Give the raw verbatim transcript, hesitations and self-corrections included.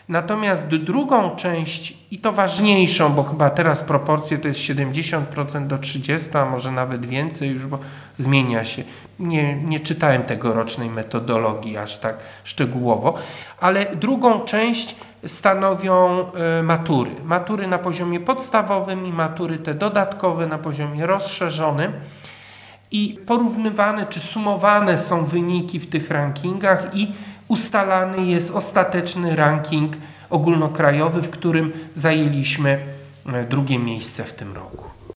Natomiast drugą część, i to ważniejszą, bo chyba teraz proporcje to jest siedemdziesiąt procent do trzydziestu procent, a może nawet więcej już, bo zmienia się. Nie, nie czytałem tegorocznej metodologii aż tak szczegółowo, ale drugą część stanowią matury. Matury na poziomie podstawowym i matury te dodatkowe na poziomie rozszerzonym. I porównywane czy sumowane są wyniki w tych rankingach i ustalany jest ostateczny ranking ogólnokrajowy, w którym zajęliśmy drugie miejsce w tym roku.